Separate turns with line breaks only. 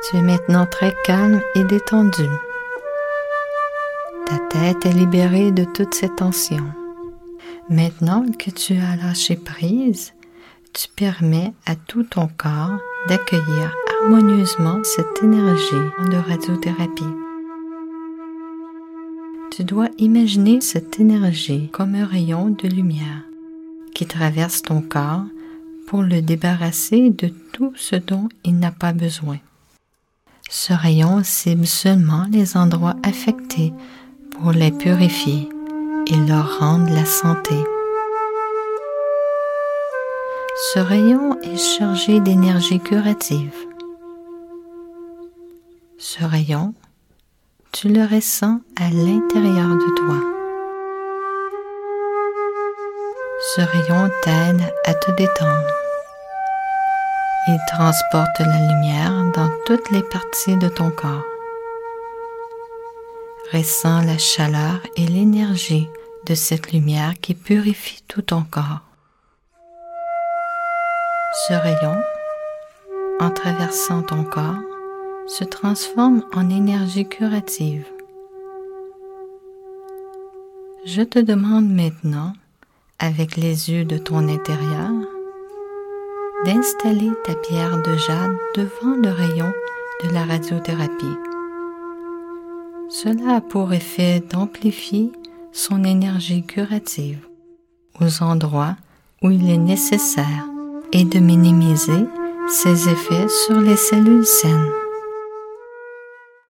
Tu es maintenant très calme et détendu. Ta tête est libérée de toutes ces tensions. Maintenant que tu as lâché prise, tu permets à tout ton corps d'accueillir harmonieusement cette énergie de radiothérapie. Tu dois imaginer cette énergie comme un rayon de lumière qui traverse ton corps pour le débarrasser de tout ce dont il n'a pas besoin. Ce rayon cible seulement les endroits affectés pour les purifier et leur rendre la santé. Ce rayon est chargé d'énergie curative. Ce rayon, tu le ressens à l'intérieur de toi. Ce rayon t'aide à te détendre. Il transporte la lumière dans toutes les parties de ton corps. Ressens la chaleur et l'énergie de cette lumière qui purifie tout ton corps. Ce rayon, en traversant ton corps, se transforme en énergie curative. Je te demande maintenant, avec les yeux de ton intérieur, d'installer ta pierre de jade devant le rayon de la radiothérapie. Cela a pour effet d'amplifier son énergie curative aux endroits où il est nécessaire et de minimiser ses effets sur les cellules saines.